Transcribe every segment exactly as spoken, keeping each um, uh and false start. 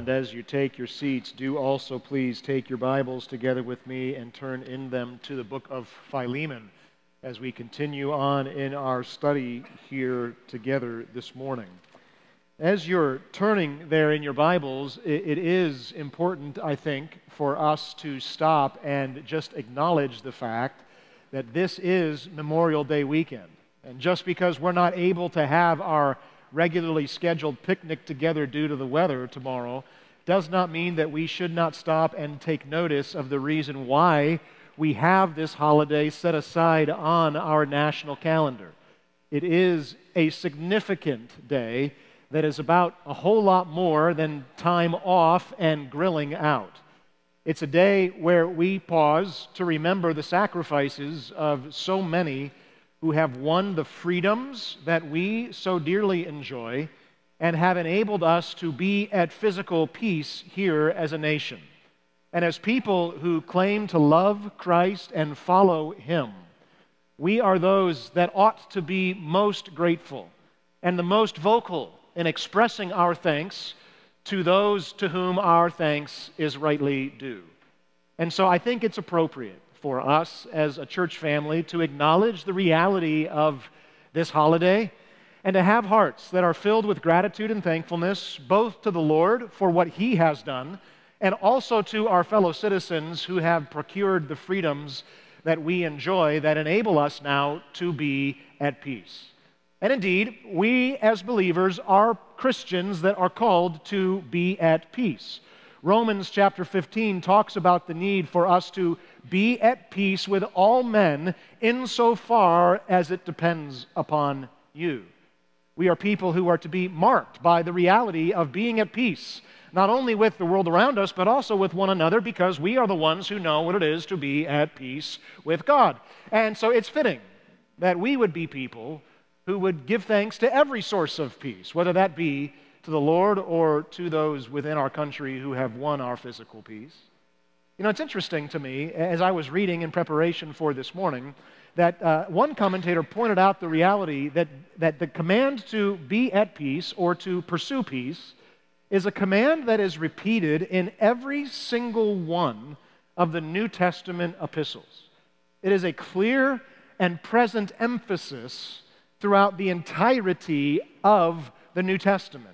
and as you take your seats, do also please take your Bibles together with me and turn in them to the book of Philemon as we continue on in our study here together this morning. As you're turning there in your Bibles, it is important, I think, for us to stop and just acknowledge the fact that this is Memorial Day weekend. And just because we're not able to have our regularly scheduled picnic together due to the weather tomorrow does not mean that we should not stop and take notice of the reason why we have this holiday set aside on our national calendar. It is a significant day that is about a whole lot more than time off and grilling out. It's a day where we pause to remember the sacrifices of so many who have won the freedoms that we so dearly enjoy and have enabled us to be at physical peace here as a nation. And as people who claim to love Christ and follow Him, we are those that ought to be most grateful and the most vocal in expressing our thanks to those to whom our thanks is rightly due. And so I think it's appropriate for us as a church family to acknowledge the reality of this holiday and to have hearts that are filled with gratitude and thankfulness both to the Lord for what He has done and also to our fellow citizens who have procured the freedoms that we enjoy that enable us now to be at peace. And indeed, we as believers are Christians that are called to be at peace. Romans chapter fifteen talks about the need for us to be at peace with all men insofar as it depends upon you. We are people who are to be marked by the reality of being at peace, not only with the world around us, but also with one another, because we are the ones who know what it is to be at peace with God. And so it's fitting that we would be people who would give thanks to every source of peace, whether that be to the Lord or to those within our country who have won our physical peace. You know, it's interesting to me, as I was reading in preparation for this morning, that uh, one commentator pointed out the reality that, that the command to be at peace or to pursue peace is a command that is repeated in every single one of the New Testament epistles. It is a clear and present emphasis throughout the entirety of the New Testament.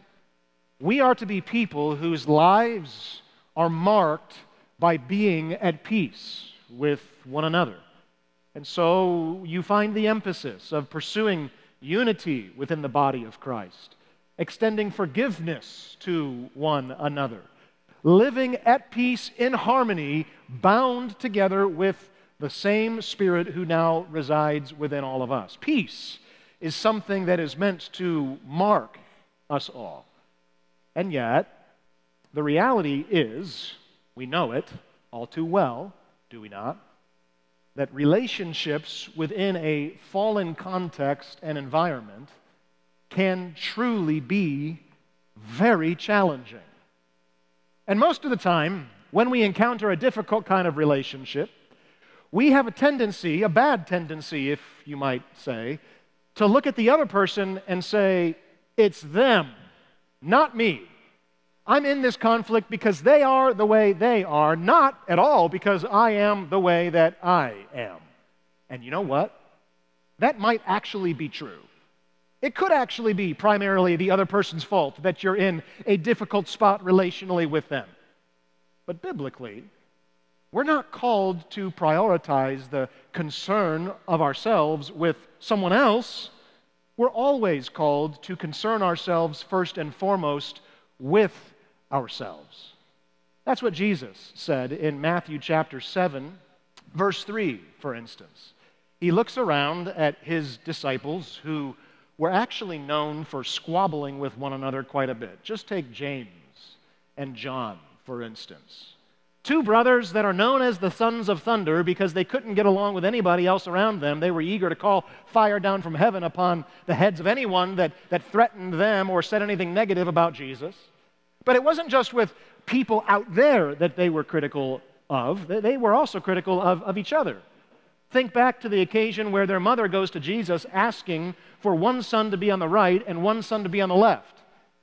We are to be people whose lives are marked by being at peace with one another. And so you find the emphasis of pursuing unity within the body of Christ, extending forgiveness to one another, living at peace in harmony, bound together with the same Spirit who now resides within all of us. Peace is something that is meant to mark us all. And yet, the reality is, we know it all too well, do we not? That relationships within a fallen context and environment can truly be very challenging. And most of the time, when we encounter a difficult kind of relationship, we have a tendency, a bad tendency, if you might say, to look at the other person and say, it's them, not me. I'm in this conflict because they are the way they are, not at all because I am the way that I am. And you know what? That might actually be true. It could actually be primarily the other person's fault that you're in a difficult spot relationally with them. But biblically, we're not called to prioritize the concern of ourselves with someone else. We're always called to concern ourselves first and foremost with ourselves. That's what Jesus said in Matthew chapter seven, verse three, for instance. He looks around at his disciples who were actually known for squabbling with one another quite a bit. Just take James and John, for instance. Two brothers that are known as the sons of thunder because they couldn't get along with anybody else around them. They were eager to call fire down from heaven upon the heads of anyone that, that threatened them or said anything negative about Jesus. But it wasn't just with people out there that they were critical of. They were also critical of, of each other. Think back to the occasion where their mother goes to Jesus asking for one son to be on the right and one son to be on the left.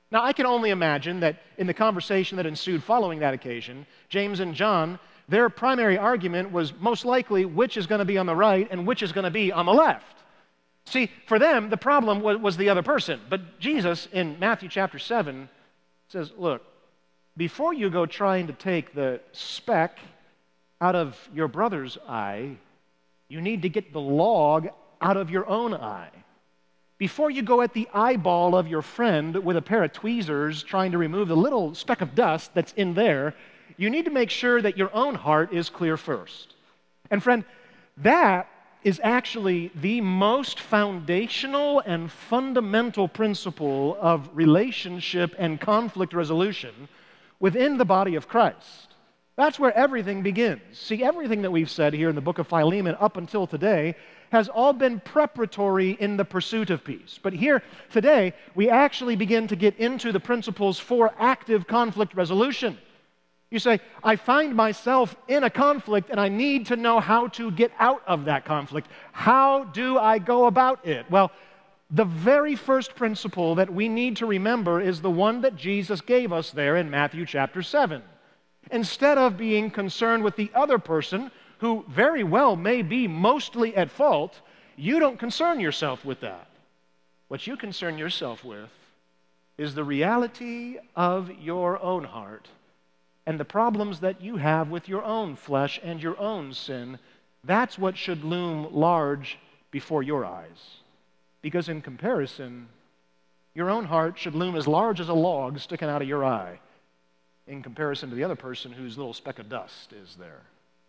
Now, I can only imagine that in the conversation that ensued following that occasion, James and John, their primary argument was most likely which is going to be on the right and which is going to be on the left. See, for them, the problem was, was the other person. But Jesus, in Matthew chapter seven, says, look, before you go trying to take the speck out of your brother's eye, you need to get the log out of your own eye. Before you go at the eyeball of your friend with a pair of tweezers trying to remove the little speck of dust that's in there, you need to make sure that your own heart is clear first. And friend, that is actually the most foundational and fundamental principle of relationship and conflict resolution within the body of Christ. That's where everything begins. See, everything that we've said here in the book of Philemon up until today has all been preparatory in the pursuit of peace. But here today, we actually begin to get into the principles for active conflict resolution. You say, I find myself in a conflict and I need to know how to get out of that conflict. How do I go about it? Well, the very first principle that we need to remember is the one that Jesus gave us there in Matthew chapter seven. Instead of being concerned with the other person, who very well may be mostly at fault, you don't concern yourself with that. What you concern yourself with is the reality of your own heart and the problems that you have with your own flesh and your own sin. That's what should loom large before your eyes. Because in comparison, your own heart should loom as large as a log sticking out of your eye in comparison to the other person whose little speck of dust is there.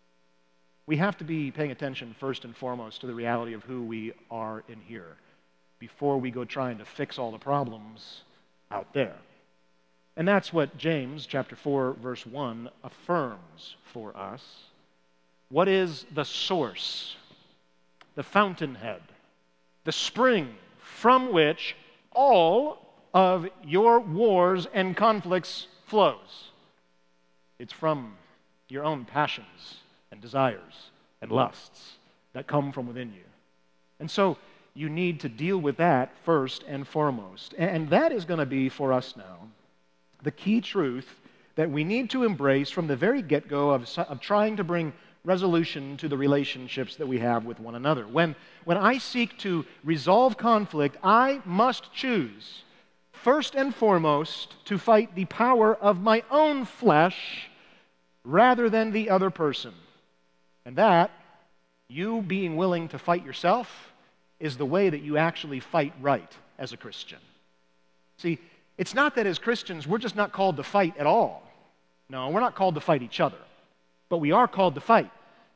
We have to be paying attention first and foremost to the reality of who we are in here before we go trying to fix all the problems out there. And that's what James chapter four verse one affirms for us. What is the source, the fountainhead, the spring from which all of your wars and conflicts flows? It's from your own passions and desires and lusts that come from within you. And so you need to deal with that first and foremost. And that is going to be for us now the key truth that we need to embrace from the very get-go of, of trying to bring resolution to the relationships that we have with one another. When, when I seek to resolve conflict, I must choose, first and foremost, to fight the power of my own flesh rather than the other person. And that, you being willing to fight yourself, is the way that you actually fight right as a Christian. See, it's not that as Christians we're just not called to fight at all. No, we're not called to fight each other. But we are called to fight,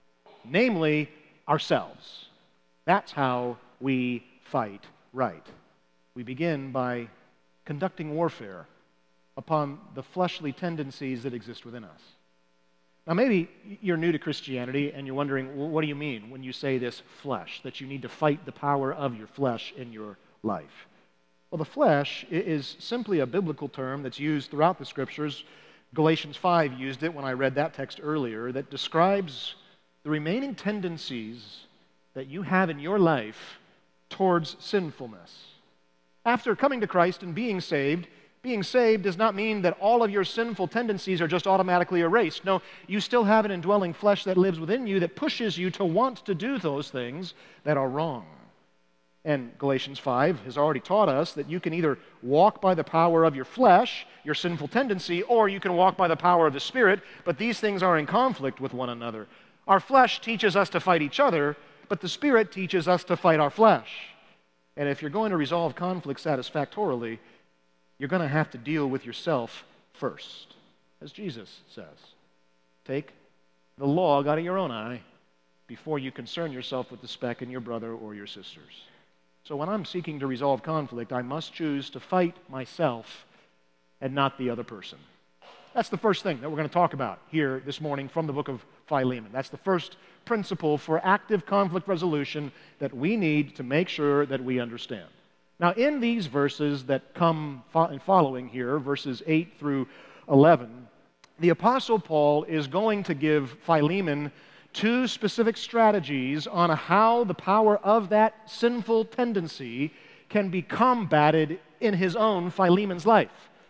namely ourselves. That's how we fight right. We begin by conducting warfare upon the fleshly tendencies that exist within us. Now, maybe you're new to Christianity and you're wondering, well, what do you mean when you say this flesh, that you need to fight the power of your flesh in your life? Well, the flesh is simply a biblical term that's used throughout the Scriptures. Galatians five used it when I read that text earlier, that describes the remaining tendencies that you have in your life towards sinfulness. After coming to Christ and being saved, being saved does not mean that all of your sinful tendencies are just automatically erased. No, you still have an indwelling flesh that lives within you that pushes you to want to do those things that are wrong. And Galatians five has already taught us that you can either walk by the power of your flesh, your sinful tendency, or you can walk by the power of the Spirit, but these things are in conflict with one another. Our flesh teaches us to fight each other, but the Spirit teaches us to fight our flesh. And if you're going to resolve conflict satisfactorily, you're going to have to deal with yourself first, as Jesus says. Take the log out of your own eye before you concern yourself with the speck in your brother or your sisters. So when I'm seeking to resolve conflict, I must choose to fight myself and not the other person. That's the first thing that we're going to talk about here this morning from the book of Philemon. That's the first principle for active conflict resolution that we need to make sure that we understand. Now, in these verses that come following here, verses eight through eleven, the Apostle Paul is going to give Philemon two specific strategies on how the power of that sinful tendency can be combated in his own, Philemon's life.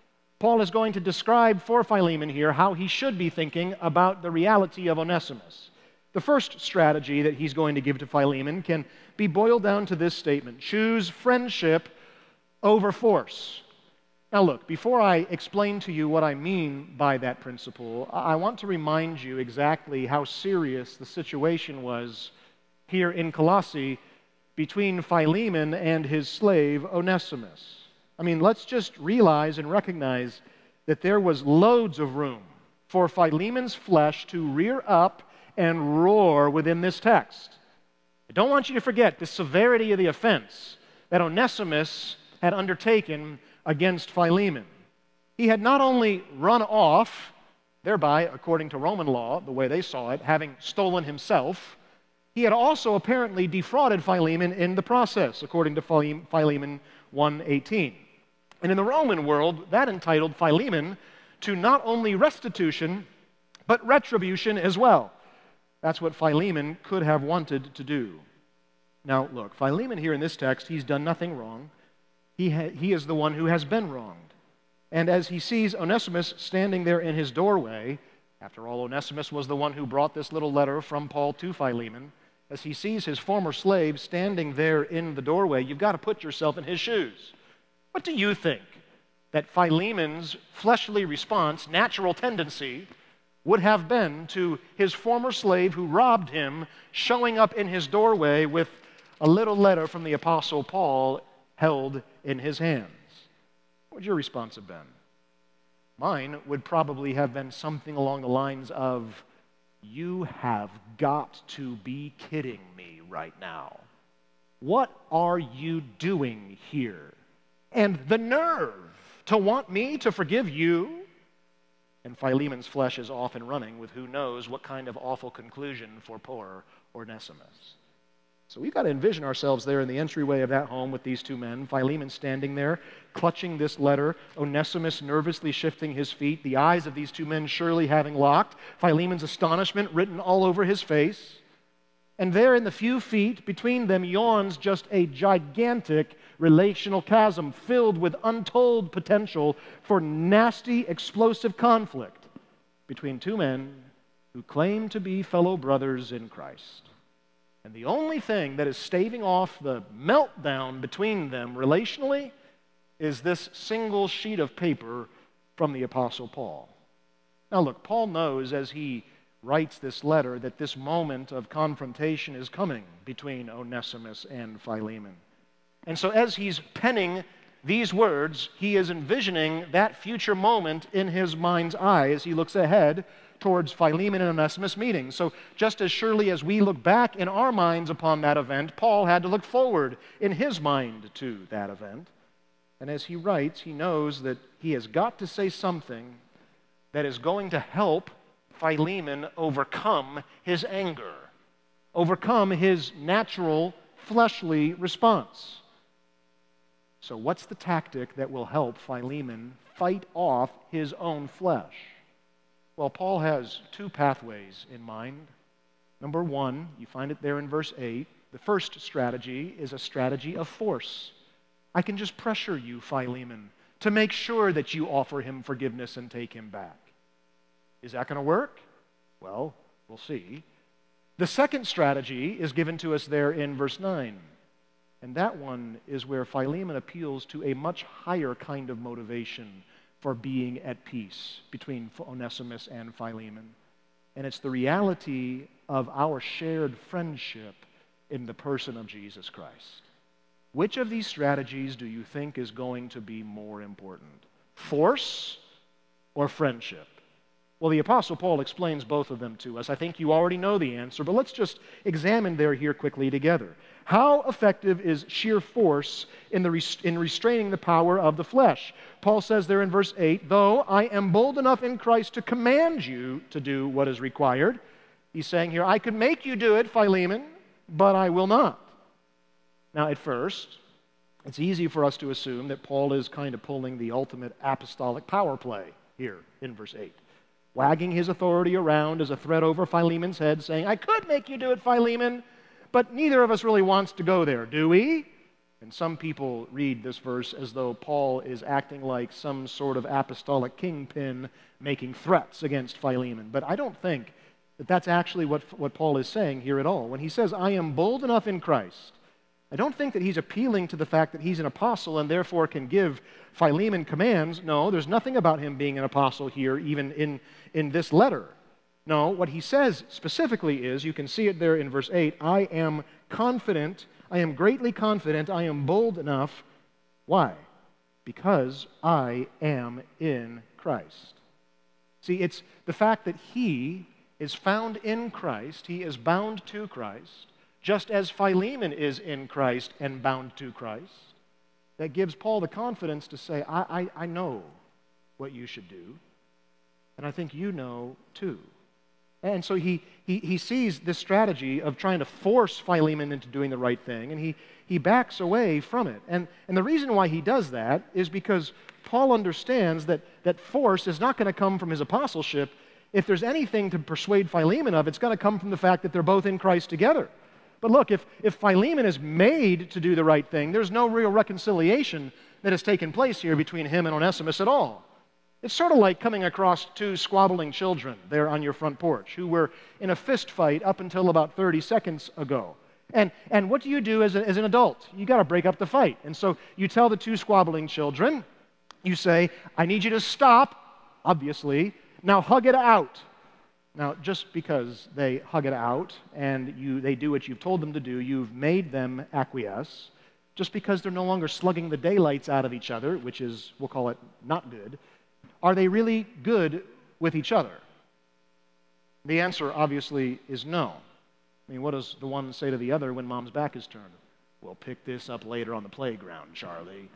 Paul is going to describe for Philemon here how he should be thinking about the reality of Onesimus. The first strategy that he's going to give to Philemon can be boiled down to this statement: choose friendship over force. Now look, before I explain to you what I mean by that principle, I want to remind you exactly how serious the situation was here in Colossae between Philemon and his slave Onesimus. I mean, let's just realize and recognize that there was loads of room for Philemon's flesh to rear up and roar within this text. I don't want you to forget the severity of the offense that Onesimus had undertaken against Philemon. He had not only run off, thereby, according to Roman law, the way they saw it, having stolen himself, he had also apparently defrauded Philemon in the process, according to Philemon one eighteen. And in the Roman world, that entitled Philemon to not only restitution, but retribution as well. That's what Philemon could have wanted to do. Now, look, Philemon here in this text, he's done nothing wrong. He, ha- he is the one who has been wronged. And as he sees Onesimus standing there in his doorway, after all, Onesimus was the one who brought this little letter from Paul to Philemon, as he sees his former slave standing there in the doorway, you've got to put yourself in his shoes. What do you think that Philemon's fleshly response, natural tendency, would have been to his former slave who robbed him showing up in his doorway with a little letter from the Apostle Paul held in his hands? What would your response have been? Mine would probably have been something along the lines of, "You have got to be kidding me right now. What are you doing here? And the nerve to want me to forgive you?" And Philemon's flesh is off and running with who knows what kind of awful conclusion for poor Onesimus. So we've got to envision ourselves there in the entryway of that home with these two men, Philemon standing there, clutching this letter, Onesimus nervously shifting his feet, the eyes of these two men surely having locked, Philemon's astonishment written all over his face. And there in the few feet between them yawns just a gigantic relational chasm filled with untold potential for nasty, explosive conflict between two men who claim to be fellow brothers in Christ. And the only thing that is staving off the meltdown between them relationally is this single sheet of paper from the Apostle Paul. Now look, Paul knows as he writes this letter that this moment of confrontation is coming between Onesimus and Philemon. And so as he's penning these words, he is envisioning that future moment in his mind's eye as he looks ahead towards Philemon and Onesimus meeting. So just as surely as we look back in our minds upon that event, Paul had to look forward in his mind to that event. And as he writes, he knows that he has got to say something that is going to help Philemon overcome his anger, overcome his natural fleshly response. So what's the tactic that will help Philemon fight off his own flesh? Well, Paul has two pathways in mind. Number one, you find it there in verse eight. The first strategy is a strategy of force. I can just pressure you, Philemon, to make sure that you offer him forgiveness and take him back. Is that going to work? Well, we'll see. The second strategy is given to us there in verse nine. And that one is where Philemon appeals to a much higher kind of motivation for being at peace between Onesimus and Philemon. And it's the reality of our shared friendship in the person of Jesus Christ. Which of these strategies do you think is going to be more important? Force or friendship? Well, the Apostle Paul explains both of them to us. I think you already know the answer, but let's just examine there here quickly together. How effective is sheer force in, the rest- in restraining the power of the flesh? Paul says there in verse eight, though I am bold enough in Christ to command you to do what is required. He's saying here, I could make you do it, Philemon, but I will not. Now, at first, it's easy for us to assume that Paul is kind of pulling the ultimate apostolic power play here in verse eight. Wagging his authority around as a threat over Philemon's head, saying, I could make you do it, Philemon, but neither of us really wants to go there, do we? And some people read this verse as though Paul is acting like some sort of apostolic kingpin making threats against Philemon. But I don't think that that's actually what, what Paul is saying here at all. When he says, I am bold enough in Christ, I don't think that he's appealing to the fact that he's an apostle and therefore can give Philemon commands. No, there's nothing about him being an apostle here, even in, in this letter. No, what he says specifically is, you can see it there in verse eight, I am confident, I am greatly confident, I am bold enough. Why? Because I am in Christ. See, it's the fact that he is found in Christ, he is bound to Christ, just as Philemon is in Christ and bound to Christ, that gives Paul the confidence to say, I, I, I know what you should do, and I think you know too. And so he, he, he sees this strategy of trying to force Philemon into doing the right thing, and he, he backs away from it. And, and the reason why he does that is because Paul understands that, that force is not going to come from his apostleship. If there's anything to persuade Philemon of, it's going to come from the fact that they're both in Christ together. But look, if, if Philemon is made to do the right thing, there's no real reconciliation that has taken place here between him and Onesimus at all. It's sort of like coming across two squabbling children there on your front porch who were in a fist fight up until about thirty seconds ago. And, and what do you do as, a, as an adult? You got to break up the fight. And so you tell the two squabbling children, you say, I need you to stop, obviously, now hug it out. Now, just because they hug it out and you, they do what you've told them to do, you've made them acquiesce. Just because they're no longer slugging the daylights out of each other, which is, we'll call it not good, are they really good with each other? The answer, obviously, is no. I mean, what does the one say to the other when mom's back is turned? We'll pick this up later on the playground, Charlie.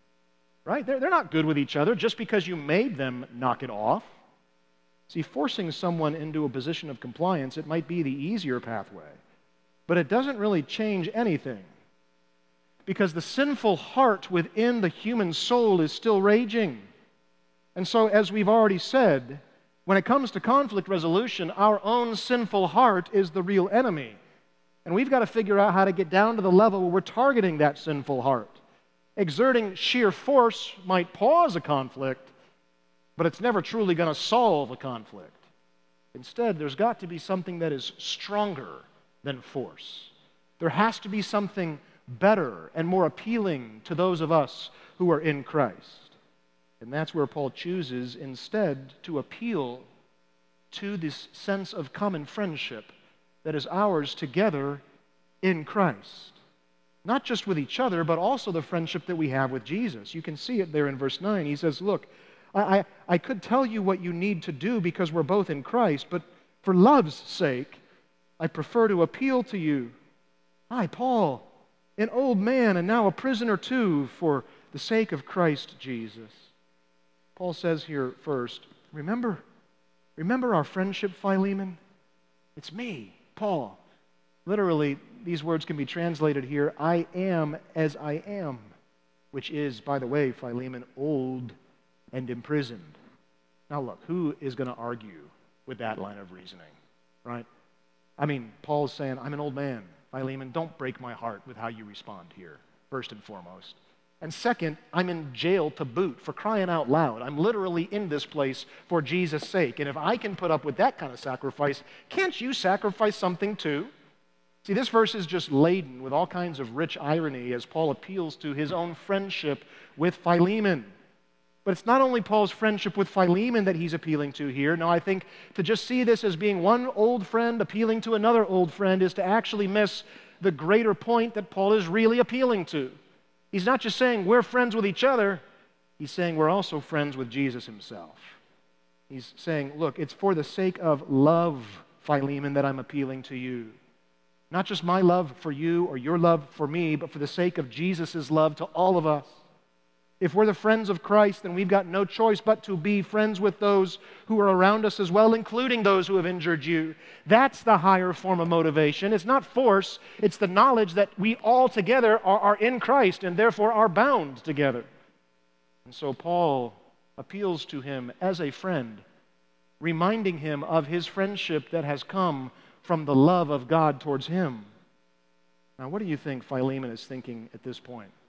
Right? They're, they're not good with each other just because you made them knock it off. See, forcing someone into a position of compliance, it might be the easier pathway, but it doesn't really change anything because the sinful heart within the human soul is still raging. And so, as we've already said, when it comes to conflict resolution, our own sinful heart is the real enemy. And we've got to figure out how to get down to the level where we're targeting that sinful heart. Exerting sheer force might pause a conflict, but it's never truly going to solve a conflict. Instead, there's got to be something that is stronger than force. There has to be something better and more appealing to those of us who are in Christ. And that's where Paul chooses instead to appeal to this sense of common friendship that is ours together in Christ. Not just with each other, but also the friendship that we have with Jesus. You can see it there in verse nine. He says, look, I, I, I could tell you what you need to do because we're both in Christ, but for love's sake, I prefer to appeal to you. I, Paul, an old man and now a prisoner too, for the sake of Christ Jesus. Paul says here first, remember, remember our friendship, Philemon? It's me, Paul. Literally, these words can be translated here, I am as I am, which is, by the way, Philemon, old and imprisoned. Now look, who is going to argue with that line of reasoning, right? I mean, Paul's saying, I'm an old man. Philemon, don't break my heart with how you respond here, first and foremost. And second, I'm in jail to boot, for crying out loud. I'm literally in this place for Jesus' sake. And if I can put up with that kind of sacrifice, can't you sacrifice something too? See, this verse is just laden with all kinds of rich irony as Paul appeals to his own friendship with Philemon. But it's not only Paul's friendship with Philemon that he's appealing to here. No, I think to just see this as being one old friend appealing to another old friend is to actually miss the greater point that Paul is really appealing to. He's not just saying we're friends with each other. He's saying we're also friends with Jesus himself. He's saying, look, it's for the sake of love, Philemon, that I'm appealing to you. Not just my love for you or your love for me, but for the sake of Jesus' love to all of us. If we're the friends of Christ, then we've got no choice but to be friends with those who are around us as well, including those who have injured you. That's the higher form of motivation. It's not force. It's the knowledge that we all together are, are in Christ and therefore are bound together. And so Paul appeals to him as a friend, reminding him of his friendship that has come from the love of God towards him. Now, what do you think Philemon is thinking at this point?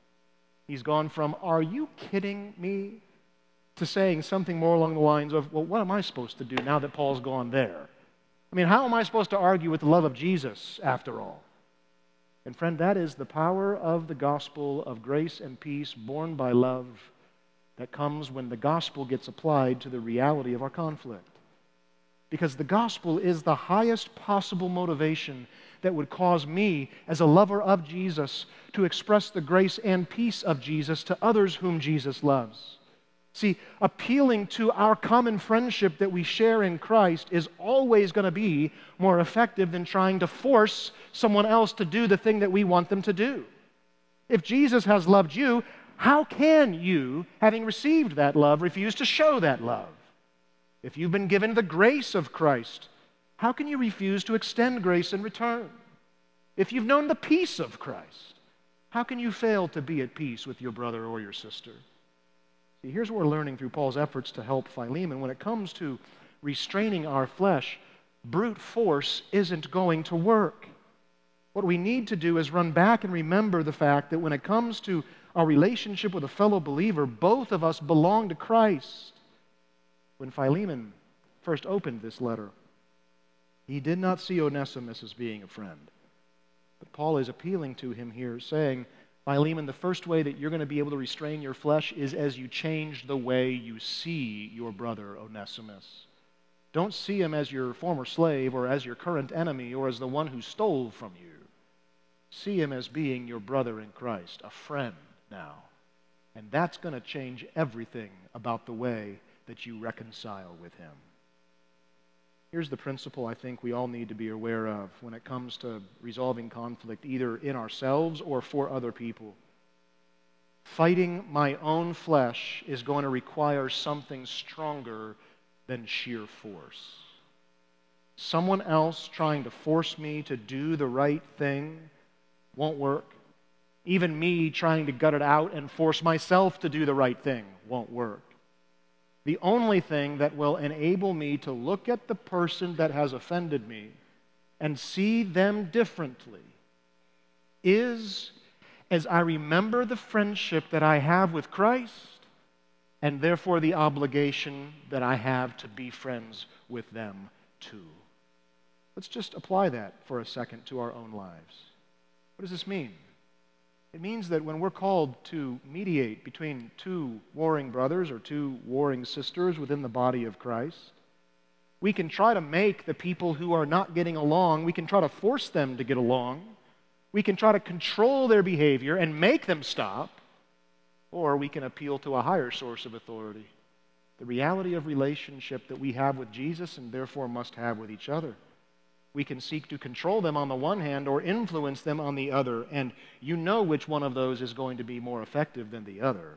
He's gone from, "Are you kidding me?" to saying something more along the lines of, "Well, what am I supposed to do now that Paul's gone there? I mean, how am I supposed to argue with the love of Jesus after all?" And friend, that is the power of the gospel of grace and peace born by love that comes when the gospel gets applied to the reality of our conflict. Because the gospel is the highest possible motivation that would cause me, as a lover of Jesus, to express the grace and peace of Jesus to others whom Jesus loves. See, appealing to our common friendship that we share in Christ is always going to be more effective than trying to force someone else to do the thing that we want them to do. If Jesus has loved you, how can you, having received that love, refuse to show that love? If you've been given the grace of Christ, how can you refuse to extend grace in return? If you've known the peace of Christ, how can you fail to be at peace with your brother or your sister? See, here's what we're learning through Paul's efforts to help Philemon. When it comes to restraining our flesh, brute force isn't going to work. What we need to do is run back and remember the fact that when it comes to our relationship with a fellow believer, both of us belong to Christ. When Philemon first opened this letter, he did not see Onesimus as being a friend. But Paul is appealing to him here, saying, Philemon, the first way that you're going to be able to restrain your flesh is as you change the way you see your brother Onesimus. Don't see him as your former slave or as your current enemy or as the one who stole from you. See him as being your brother in Christ, a friend now. And that's going to change everything about the way that you reconcile with him. Here's the principle I think we all need to be aware of when it comes to resolving conflict, either in ourselves or for other people. Fighting my own flesh is going to require something stronger than sheer force. Someone else trying to force me to do the right thing won't work. Even me trying to gut it out and force myself to do the right thing won't work. The only thing that will enable me to look at the person that has offended me and see them differently is as I remember the friendship that I have with Christ and therefore the obligation that I have to be friends with them too. Let's just apply that for a second to our own lives. What does this mean? It means that when we're called to mediate between two warring brothers or two warring sisters within the body of Christ, we can try to make the people who are not getting along, we can try to force them to get along, we can try to control their behavior and make them stop, or we can appeal to a higher source of authority, the reality of relationship that we have with Jesus and therefore must have with each other. We can seek to control them on the one hand or influence them on the other, and you know which one of those is going to be more effective than the other.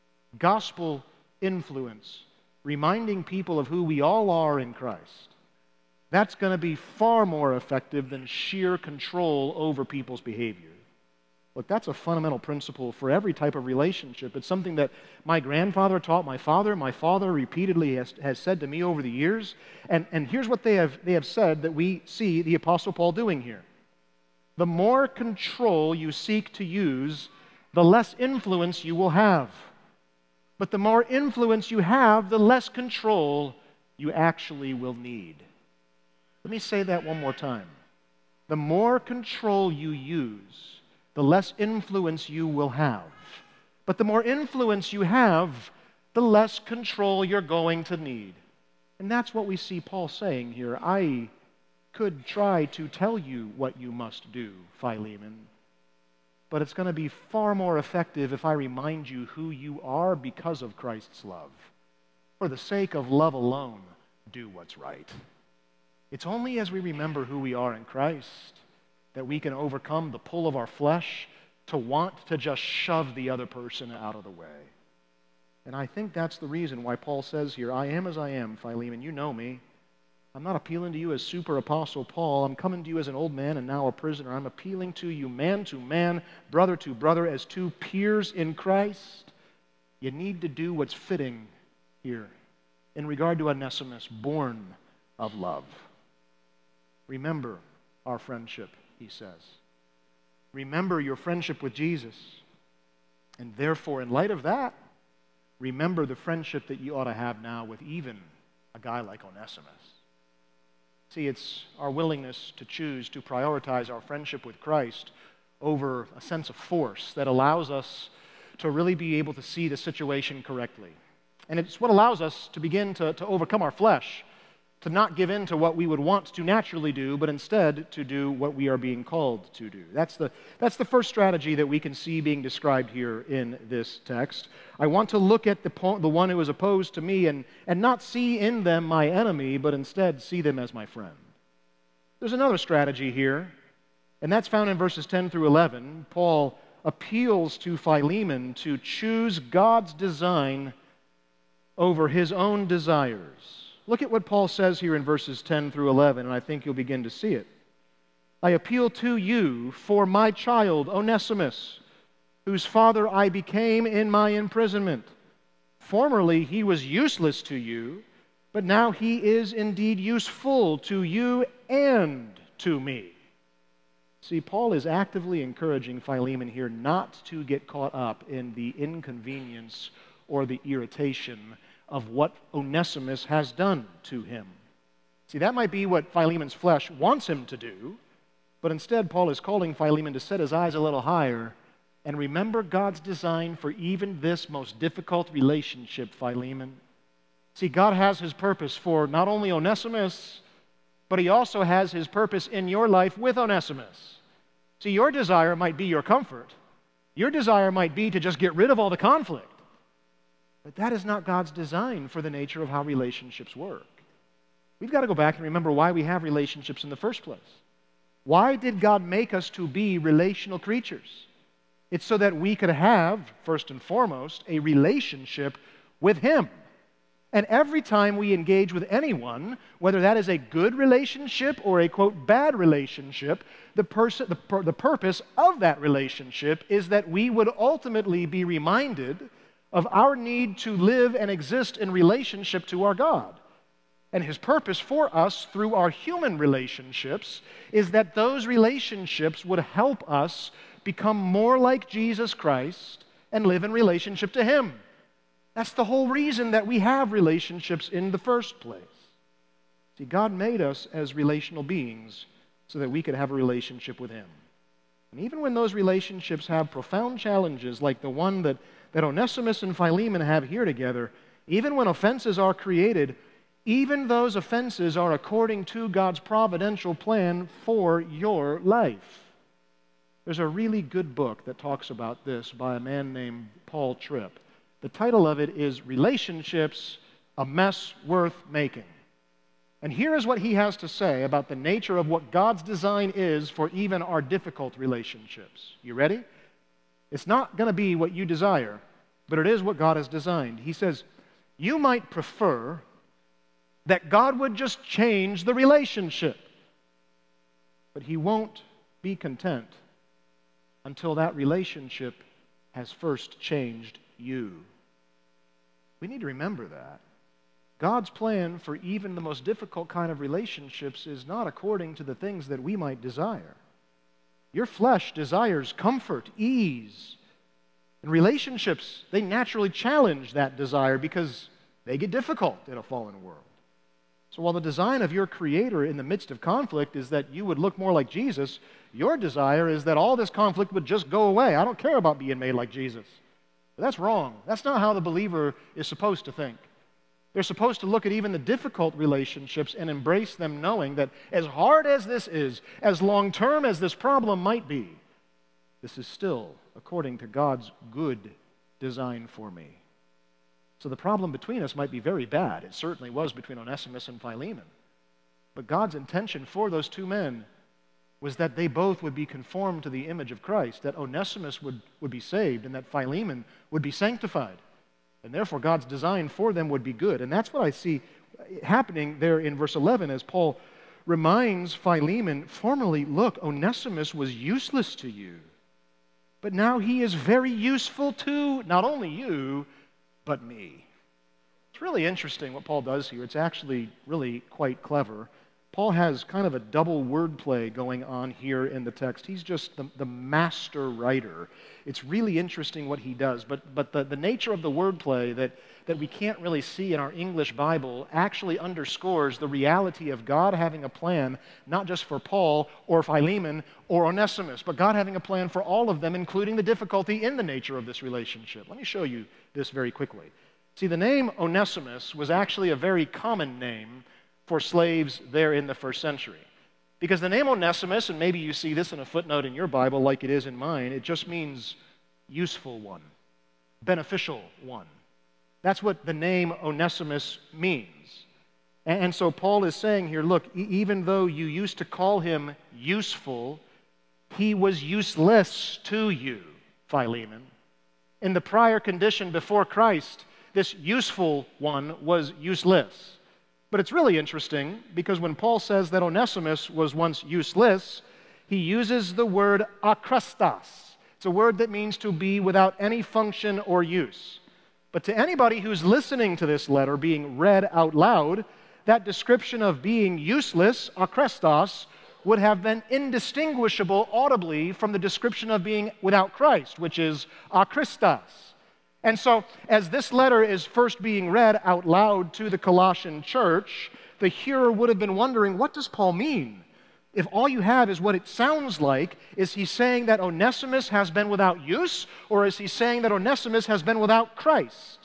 Gospel influence, reminding people of who we all are in Christ, that's going to be far more effective than sheer control over people's behavior. Look, that's a fundamental principle for every type of relationship. It's something that my grandfather taught my father. My father repeatedly has, has said to me over the years. And, and here's what they have, they have said that we see the Apostle Paul doing here. The more control you seek to use, the less influence you will have. But the more influence you have, the less control you actually will need. Let me say that one more time. The more control you use, the less influence you will have. But the more influence you have, the less control you're going to need. And that's what we see Paul saying here. I could try to tell you what you must do, Philemon, but it's going to be far more effective if I remind you who you are because of Christ's love. For the sake of love alone, do what's right. It's only as we remember who we are in Christ that we can overcome the pull of our flesh to want to just shove the other person out of the way. And I think that's the reason why Paul says here, I am as I am, Philemon, you know me. I'm not appealing to you as super apostle Paul. I'm coming to you as an old man and now a prisoner. I'm appealing to you man to man, brother to brother, as two peers in Christ. You need to do what's fitting here in regard to Onesimus, born of love. Remember our friendship, he says. Remember your friendship with Jesus. And therefore, in light of that, remember the friendship that you ought to have now with even a guy like Onesimus. See, it's our willingness to choose to prioritize our friendship with Christ over a sense of force that allows us to really be able to see the situation correctly. And it's what allows us to begin to, to overcome our flesh, to not give in to what we would want to naturally do, but instead to do what we are being called to do. That's the, that's the first strategy that we can see being described here in this text. I want to look at the, po- the one who is opposed to me and, and not see in them my enemy, but instead see them as my friend. There's another strategy here, and that's found in verses ten through eleven. Paul appeals to Philemon to choose God's design over his own desires. Look at what Paul says here in verses ten through eleven, and I think you'll begin to see it. I appeal to you for my child, Onesimus, whose father I became in my imprisonment. Formerly he was useless to you, but now he is indeed useful to you and to me. See, Paul is actively encouraging Philemon here not to get caught up in the inconvenience or the irritation of what Onesimus has done to him. See, that might be what Philemon's flesh wants him to do, but instead Paul is calling Philemon to set his eyes a little higher and remember God's design for even this most difficult relationship, Philemon. See, God has his purpose for not only Onesimus, but he also has his purpose in your life with Onesimus. See, your desire might be your comfort. Your desire might be to just get rid of all the conflict. But that is not God's design for the nature of how relationships work. We've got to go back and remember why we have relationships in the first place. Why did God make us to be relational creatures? It's so that we could have, first and foremost, a relationship with Him. And every time we engage with anyone, whether that is a good relationship or a, quote, bad relationship, the, pers- the, pur- the purpose of that relationship is that we would ultimately be reminded of our need to live and exist in relationship to our God. And His purpose for us through our human relationships is that those relationships would help us become more like Jesus Christ and live in relationship to Him. That's the whole reason that we have relationships in the first place. See, God made us as relational beings so that we could have a relationship with Him. And even when those relationships have profound challenges like the one that that Onesimus and Philemon have here together, even when offenses are created, even those offenses are according to God's providential plan for your life. There's a really good book that talks about this by a man named Paul Tripp. The title of it is Relationships, a Mess Worth Making. And here is what he has to say about the nature of what God's design is for even our difficult relationships. You ready? It's not going to be what you desire, but it is what God has designed. He says, you might prefer that God would just change the relationship, but He won't be content until that relationship has first changed you. We need to remember that. God's plan for even the most difficult kind of relationships is not according to the things that we might desire. Your flesh desires comfort, ease. And relationships, they naturally challenge that desire because they get difficult in a fallen world. So while the design of your Creator in the midst of conflict is that you would look more like Jesus, your desire is that all this conflict would just go away. I don't care about being made like Jesus. But that's wrong. That's not how the believer is supposed to think. They're supposed to look at even the difficult relationships and embrace them knowing that as hard as this is, as long-term as this problem might be, this is still according to God's good design for me. So the problem between us might be very bad. It certainly was between Onesimus and Philemon. But God's intention for those two men was that they both would be conformed to the image of Christ, that Onesimus would, would be saved and that Philemon would be sanctified. And therefore, God's design for them would be good. And that's what I see happening there in verse eleven as Paul reminds Philemon, formerly, look, Onesimus was useless to you, but now he is very useful to not only you, but me. It's really interesting what Paul does here. It's actually really quite clever. Paul has kind of a double wordplay going on here in the text. He's just the, the master writer. It's really interesting what he does, but, but the, the nature of the wordplay that, that we can't really see in our English Bible actually underscores the reality of God having a plan, not just for Paul or Philemon or Onesimus, but God having a plan for all of them, including the difficulty in the nature of this relationship. Let me show you this very quickly. See, the name Onesimus was actually a very common name for slaves there in the first century. Because the name Onesimus, and maybe you see this in a footnote in your Bible like it is in mine, it just means useful one, beneficial one. That's what the name Onesimus means. And so Paul is saying here, look, even though you used to call him useful, he was useless to you, Philemon. In the prior condition before Christ, this useful one was useless. But it's really interesting because when Paul says that Onesimus was once useless, he uses the word akrastos. It's a word that means to be without any function or use. But to anybody who's listening to this letter being read out loud, that description of being useless, akrastos, would have been indistinguishable audibly from the description of being without Christ, which is akristos. And so, as this letter is first being read out loud to the Colossian church, the hearer would have been wondering, what does Paul mean? If all you have is what it sounds like, is he saying that Onesimus has been without use, or is he saying that Onesimus has been without Christ?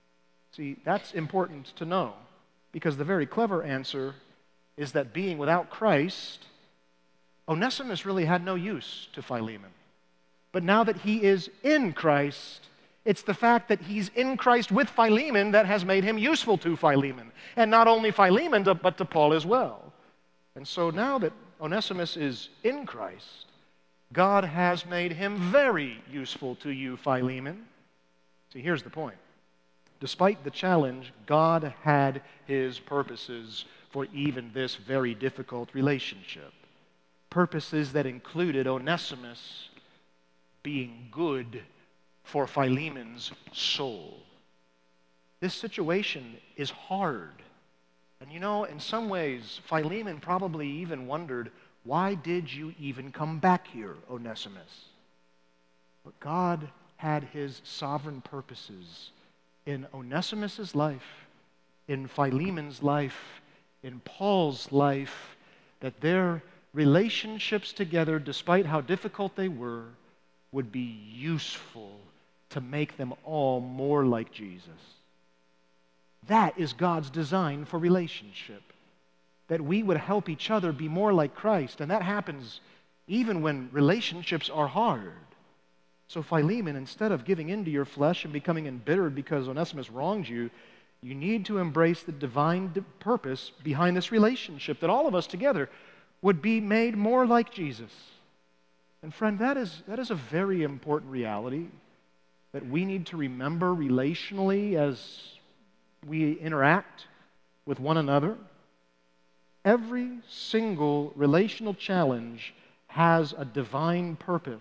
See, that's important to know, because the very clever answer is that being without Christ, Onesimus really had no use to Philemon. But now that he is in Christ, it's the fact that he's in Christ with Philemon that has made him useful to Philemon. And not only Philemon, but to Paul as well. And so now that Onesimus is in Christ, God has made him very useful to you, Philemon. See, here's the point. Despite the challenge, God had his purposes for even this very difficult relationship. Purposes that included Onesimus being good for Philemon's soul. This situation is hard. And you know, in some ways, Philemon probably even wondered, why did you even come back here, Onesimus? But God had his sovereign purposes in Onesimus's life, in Philemon's life, in Paul's life, that their relationships together, despite how difficult they were, would be useful to make them all more like Jesus. That is God's design for relationship, that we would help each other be more like Christ, and that happens even when relationships are hard. So Philemon, instead of giving in to your flesh and becoming embittered because Onesimus wronged you, you need to embrace the divine purpose behind this relationship, that all of us together would be made more like Jesus. And friend, that is, that is a very important reality that we need to remember relationally as we interact with one another. Every single relational challenge has a divine purpose.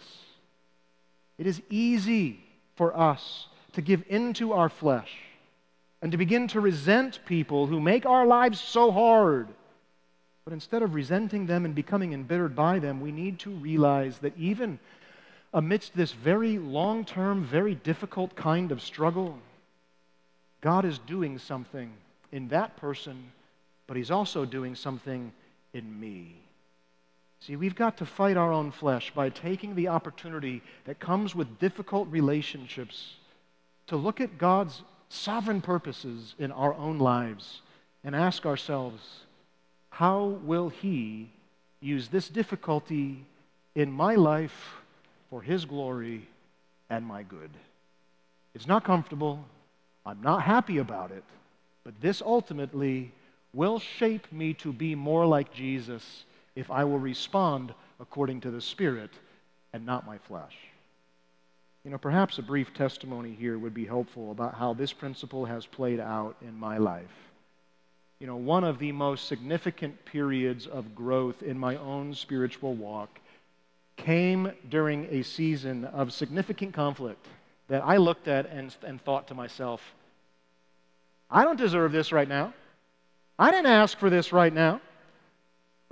It is easy for us to give into our flesh and to begin to resent people who make our lives so hard. But instead of resenting them and becoming embittered by them, we need to realize that even amidst this very long-term, very difficult kind of struggle, God is doing something in that person, but he's also doing something in me. See, we've got to fight our own flesh by taking the opportunity that comes with difficult relationships to look at God's sovereign purposes in our own lives and ask ourselves, how will he use this difficulty in my life for his glory and my good? It's not comfortable. I'm not happy about it. But this ultimately will shape me to be more like Jesus if I will respond according to the Spirit and not my flesh. You know, perhaps a brief testimony here would be helpful about how this principle has played out in my life. You know, one of the most significant periods of growth in my own spiritual walk came during a season of significant conflict that I looked at and, and thought to myself, I don't deserve this right now. I didn't ask for this right now.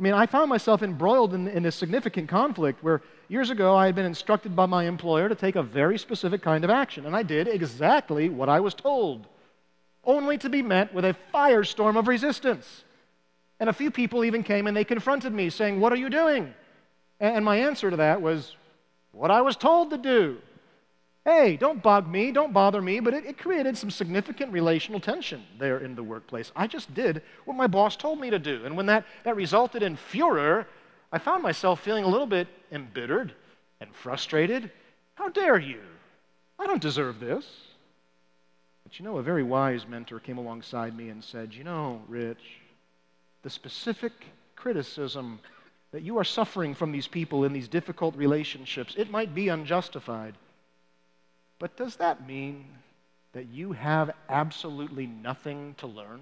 I mean, I found myself embroiled in, in this significant conflict where years ago I had been instructed by my employer to take a very specific kind of action, and I did exactly what I was told, only to be met with a firestorm of resistance. And a few people even came and they confronted me saying, "What are you doing?" And my answer to that was, "What I was told to do." Hey, don't bug me, don't bother me, but it, it created some significant relational tension there in the workplace. I just did what my boss told me to do. And when that, that resulted in furor, I found myself feeling a little bit embittered and frustrated. How dare you? I don't deserve this. But you know, a very wise mentor came alongside me and said, "You know, Rich, the specific criticism that you are suffering from these people in these difficult relationships, it might be unjustified. But does that mean that you have absolutely nothing to learn?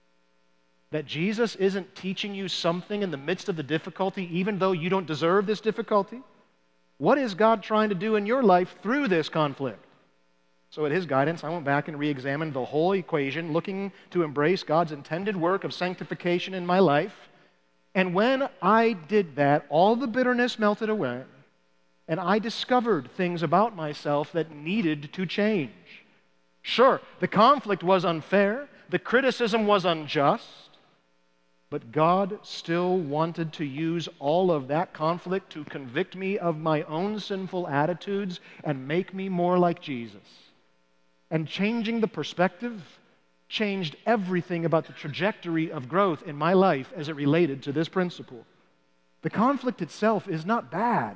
That Jesus isn't teaching you something in the midst of the difficulty, even though you don't deserve this difficulty? What is God trying to do in your life through this conflict?" So at his guidance, I went back and re-examined the whole equation, looking to embrace God's intended work of sanctification in my life. And when I did that, all the bitterness melted away. And I discovered things about myself that needed to change. Sure, the conflict was unfair, the criticism was unjust, but God still wanted to use all of that conflict to convict me of my own sinful attitudes and make me more like Jesus. And changing the perspective changed everything about the trajectory of growth in my life as it related to this principle. The conflict itself is not bad.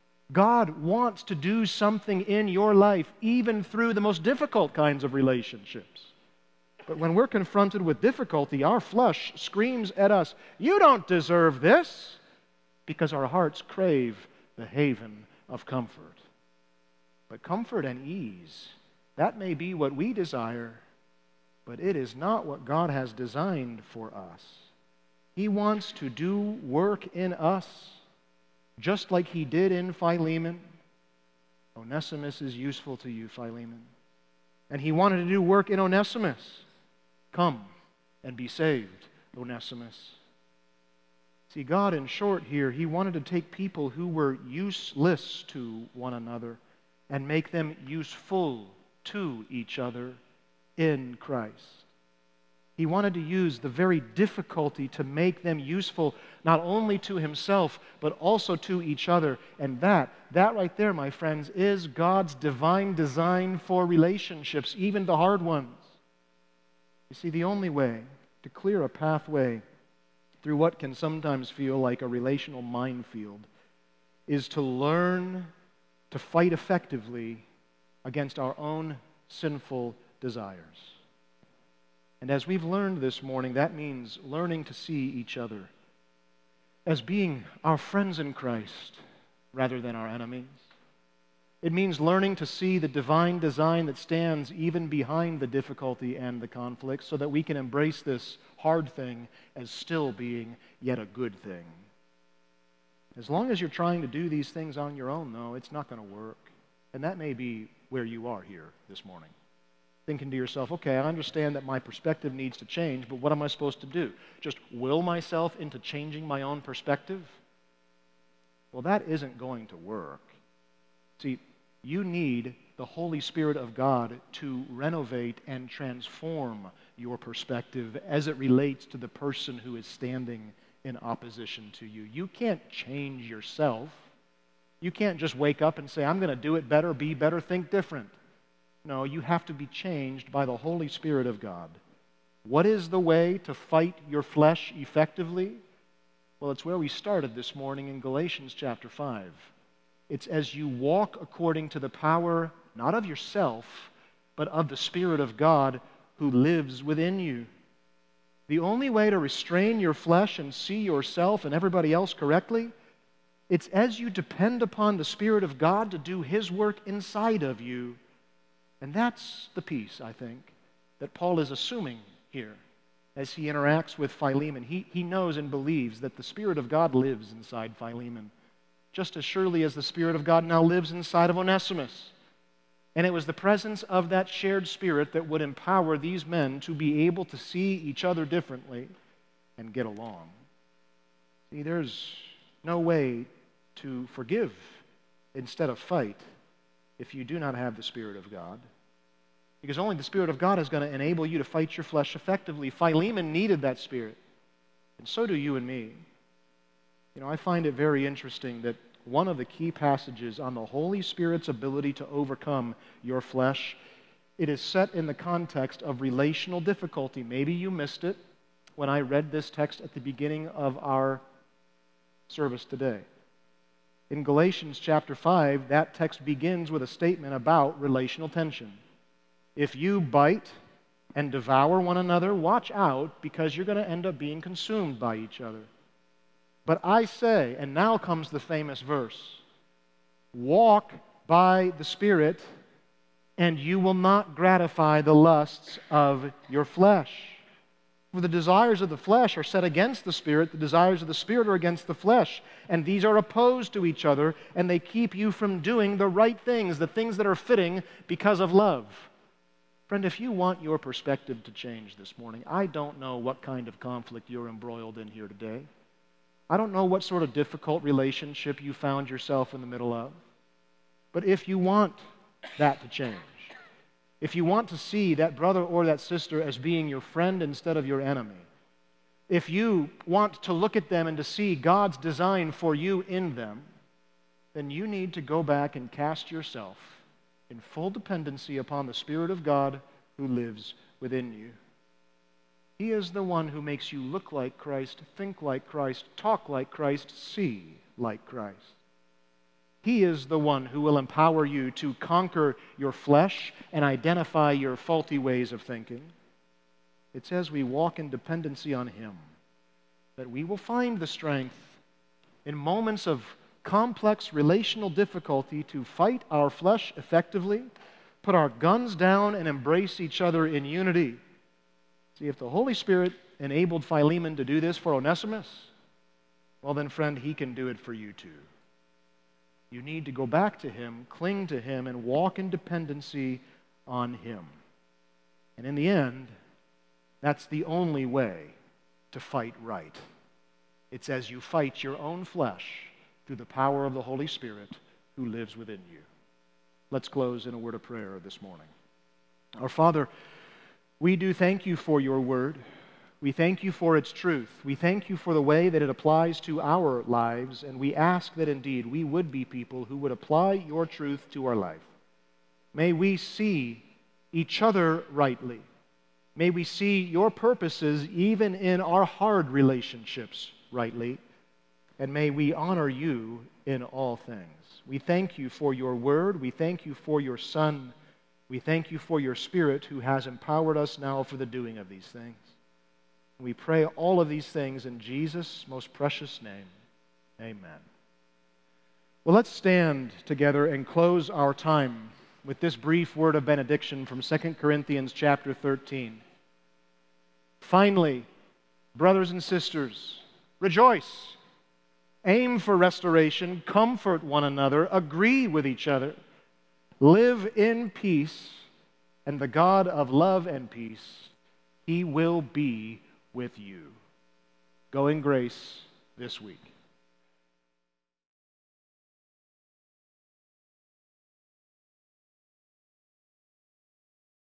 God wants to do something in your life, even through the most difficult kinds of relationships. But when we're confronted with difficulty, our flesh screams at us, "You don't deserve this," because our hearts crave the haven of comfort. But comfort and ease, that may be what we desire, but it is not what God has designed for us. He wants to do work in us, just like he did in Philemon. Onesimus is useful to you, Philemon. And he wanted to do work in Onesimus. Come and be saved, Onesimus. See, God, in short here, he wanted to take people who were useless to one another and make them useful to each other in Christ. He wanted to use the very difficulty to make them useful not only to himself, but also to each other. And that, that right there, my friends, is God's divine design for relationships, even the hard ones. You see, the only way to clear a pathway through what can sometimes feel like a relational minefield is to learn to fight effectively against our own sinful desires. And as we've learned this morning, that means learning to see each other as being our friends in Christ rather than our enemies. It means learning to see the divine design that stands even behind the difficulty and the conflict so that we can embrace this hard thing as still being yet a good thing. As long as you're trying to do these things on your own, though, it's not going to work. And that may be where you are here this morning. Thinking to yourself, okay, I understand that my perspective needs to change, but what am I supposed to do? Just will myself into changing my own perspective? Well, that isn't going to work. See, you need the Holy Spirit of God to renovate and transform your perspective as it relates to the person who is standing in opposition to you. You can't change yourself. You can't just wake up and say, I'm going to do it better, be better, think different. No, you have to be changed by the Holy Spirit of God. What is the way to fight your flesh effectively? Well, it's where we started this morning in Galatians chapter five. It's as you walk according to the power, not of yourself, but of the Spirit of God who lives within you. The only way to restrain your flesh and see yourself and everybody else correctly, it's as you depend upon the Spirit of God to do His work inside of you. And that's the piece, I think, that Paul is assuming here as he interacts with Philemon. He, he knows and believes that the Spirit of God lives inside Philemon, just as surely as the Spirit of God now lives inside of Onesimus. And it was the presence of that shared Spirit that would empower these men to be able to see each other differently and get along. See, there's no way to forgive instead of fight if you do not have the Spirit of God. Because only the Spirit of God is going to enable you to fight your flesh effectively. Philemon needed that Spirit, and so do you and me. You know, I find it very interesting that one of the key passages on the Holy Spirit's ability to overcome your flesh, it is set in the context of relational difficulty. Maybe you missed it when I read this text at the beginning of our service today. In Galatians chapter five, that text begins with a statement about relational tension. If you bite and devour one another, watch out, because you're going to end up being consumed by each other. But I say, and now comes the famous verse, walk by the Spirit, and you will not gratify the lusts of your flesh. For the desires of the flesh are set against the Spirit, the desires of the Spirit are against the flesh, and these are opposed to each other, and they keep you from doing the right things, the things that are fitting because of love. Friend, if you want your perspective to change this morning, I don't know what kind of conflict you're embroiled in here today. I don't know what sort of difficult relationship you found yourself in the middle of. But if you want that to change, if you want to see that brother or that sister as being your friend instead of your enemy, if you want to look at them and to see God's design for you in them, then you need to go back and cast yourself in full dependency upon the Spirit of God who lives within you. He is the one who makes you look like Christ, think like Christ, talk like Christ, see like Christ. He is the one who will empower you to conquer your flesh and identify your faulty ways of thinking. It's as we walk in dependency on Him that we will find the strength in moments of complex relational difficulty to fight our flesh effectively, put our guns down, and embrace each other in unity. See, if the Holy Spirit enabled Philemon to do this for Onesimus, well then, friend, He can do it for you too. You need to go back to Him, cling to Him, and walk in dependency on Him. And in the end, that's the only way to fight right. It's as you fight your own flesh through the power of the Holy Spirit who lives within you. Let's close in a word of prayer this morning. Our Father, we do thank You for Your word. We thank You for its truth. We thank You for the way that it applies to our lives, and we ask that indeed we would be people who would apply Your truth to our life. May we see each other rightly. May we see Your purposes even in our hard relationships rightly, and may we honor You in all things. We thank You for Your word. We thank You for Your Son. We thank You for Your Spirit who has empowered us now for the doing of these things. We pray all of these things in Jesus' most precious name. Amen. Well, let's stand together and close our time with this brief word of benediction from Second Corinthians chapter thirteen. Finally, brothers and sisters, rejoice. Aim for restoration, comfort one another, agree with each other, live in peace, and the God of love and peace, He will be with you. Go in grace this week.